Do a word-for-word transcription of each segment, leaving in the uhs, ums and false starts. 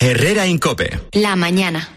Herrera Incope. La mañana.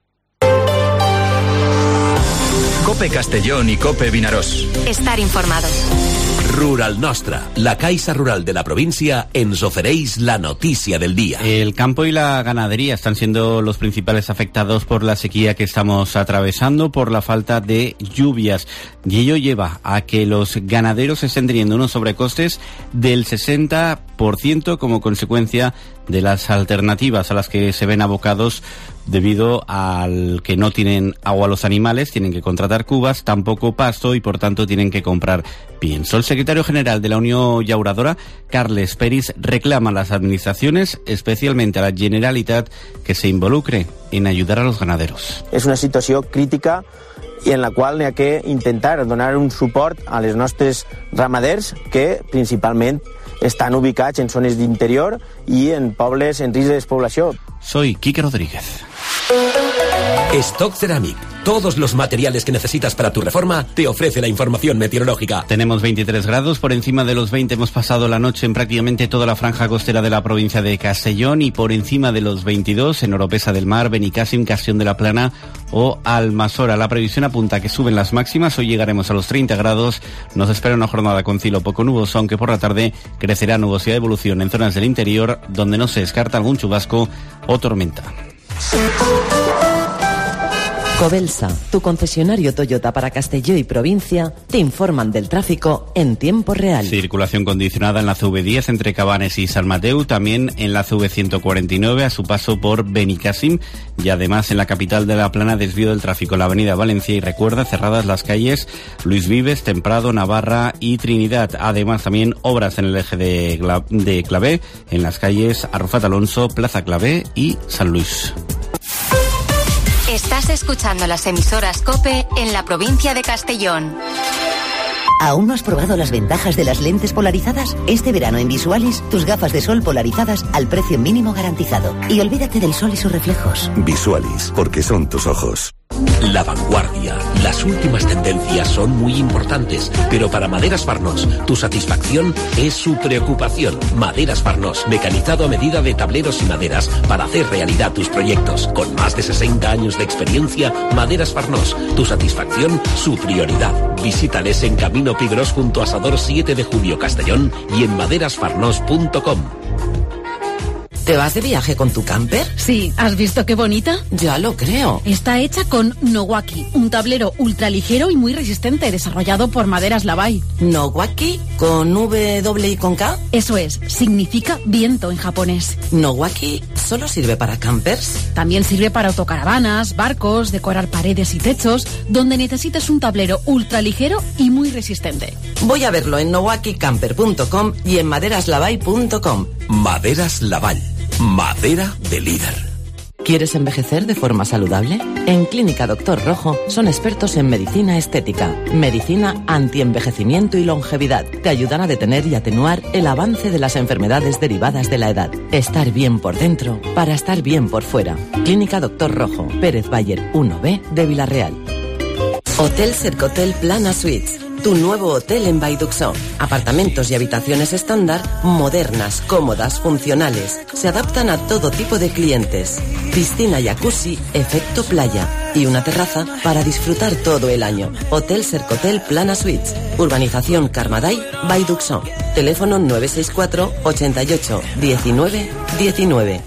Cope Castellón y Cope Vinaròs. Estar informado. Rural Nostra, la Caixa Rural de la provincia, ens ofereix la noticia del día. El campo y la ganadería están siendo los principales afectados por la sequía que estamos atravesando, por la falta de lluvias. Y ello lleva a que los ganaderos estén teniendo unos sobrecostes del sesenta por ciento como consecuencia de las alternativas a las que se ven abocados debido al que no tienen agua los animales, tienen que contratar cubas, tampoco pasto y por tanto tienen que comprar pienso. El secretario general de la Unión Llauradora, Carles Peris, reclama a las administraciones, especialmente a la Generalitat, que se involucre en ayudar a los ganaderos. És una situació crítica i en la qual n'hi ha que intentar donar un suport a les nostres ramaders que principalment estan ubicats en zones d'interior i en pobles en risc de despoblació. Soy Quique Rodríguez. Stock Ceramic. Todos los materiales que necesitas para tu reforma te ofrece la información meteorológica. Tenemos veintitrés grados, por encima de los veinte hemos pasado la noche en prácticamente toda la franja costera de la provincia de Castellón y por encima de los veintidós en Oropesa del Mar, Benicàssim, Castellón de la Plana o Almasora. La previsión apunta a que suben las máximas, hoy llegaremos a los treinta grados, nos espera una jornada con cielo poco nuboso, aunque por la tarde crecerá nubosidad de evolución en zonas del interior donde no se descarta algún chubasco o tormenta. Covelsa, tu concesionario Toyota para Castelló y provincia, te informan del tráfico en tiempo real. Circulación condicionada en la C V diez entre Cabanes y San Mateu, también en la C V ciento cuarenta y nueve a su paso por Benicàssim y además en la capital de la Plana desvío del tráfico en la avenida Valencia y recuerda cerradas las calles Luis Vives, Temprado, Navarra y Trinidad. Además también obras en el eje de, Gla- de Clavé en las calles Arrufat Alonso, Plaza Clavé y San Luis. Estás escuchando las emisoras COPE en la provincia de Castellón. ¿Aún no has probado las ventajas de las lentes polarizadas? Este verano en Visualis, tus gafas de sol polarizadas al precio mínimo garantizado. Y olvídate del sol y sus reflejos. Visualis, porque son tus ojos. La vanguardia. Las últimas tendencias son muy importantes, pero para Maderas Farnós, tu satisfacción es su preocupación. Maderas Farnós, mecanizado a medida de tableros y maderas para hacer realidad tus proyectos. Con más de sesenta años de experiencia, Maderas Farnós, tu satisfacción, su prioridad. Visítales en Camino Pigros junto a Asador siete de julio Castellón y en maderas farnós punto com. ¿Te vas de viaje con tu camper? Sí, ¿has visto qué bonita? Ya lo creo. Está hecha con Nowaki, un tablero ultraligero y muy resistente, desarrollado por Maderas Lavai. ¿Nowaki? ¿Con V doble y con K? Eso es, significa viento en japonés. ¿Nowaki solo sirve para campers? También sirve para autocaravanas, barcos, decorar paredes y techos, donde necesites un tablero ultraligero y muy resistente. Voy a verlo en nowaki camper punto com y en maderas lavai punto com. Maderas Lavall. Madera de líder. ¿Quieres envejecer de forma saludable? En Clínica Doctor Rojo son expertos en medicina estética, medicina antienvejecimiento y longevidad. Te ayudan a detener y atenuar el avance de las enfermedades derivadas de la edad. Estar bien por dentro para estar bien por fuera. Clínica Doctor Rojo, Pérez Bayer uno B de Villarreal. Hotel Cercotel Plana Suites. Tu nuevo hotel en Vallduxó. Apartamentos y habitaciones estándar, modernas, cómodas, funcionales. Se adaptan a todo tipo de clientes. Piscina, jacuzzi, efecto playa. Y una terraza para disfrutar todo el año. Hotel Cercotel Plana Suites. Urbanización Carmaday, Vallduxó. Teléfono nueve seis cuatro, ochenta y ocho, diecinueve, diecinueve.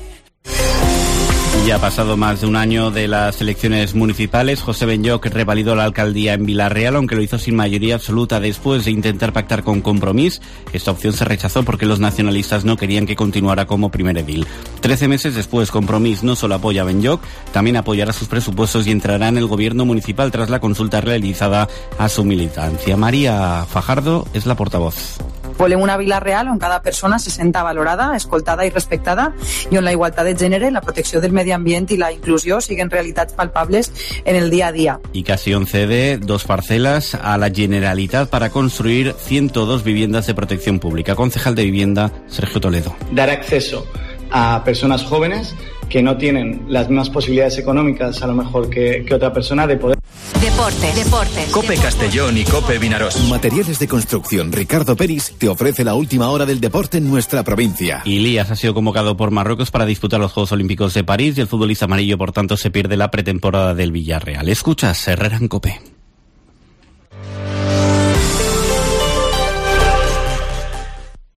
Ya ha pasado más de un año de las elecciones municipales. José Benlloch revalidó la alcaldía en Villarreal, aunque lo hizo sin mayoría absoluta después de intentar pactar con Compromís. Esta opción se rechazó porque los nacionalistas no querían que continuara como primer edil. Trece meses después, Compromís no solo apoya a Benlloch, también apoyará sus presupuestos y entrará en el gobierno municipal tras la consulta realizada a su militancia. María Fajardo es la portavoz. Volem una vila real on cada persona se senta valorada, escoltada i respectada i on la igualtat de gènere, la protecció del medi ambient i la inclusió siguen realitats palpables en el día a día. Y Casión cede dos parcelas a la Generalitat para construir ciento dos viviendas de protección pública. Concejal de Vivienda, Sergio Toledo. Dar acceso a personas jóvenes que no tienen las mismas posibilidades económicas a lo mejor que, que otra persona de poder. Deportes, deportes. Cope Castellón y Cope Vinaroz. Materiales de construcción Ricardo Peris te ofrece la última hora del deporte en nuestra provincia. Ilías ha sido convocado por Marruecos para disputar los Juegos Olímpicos de París y el futbolista amarillo, por tanto, se pierde la pretemporada del Villarreal. Escuchas Herrera en Cope.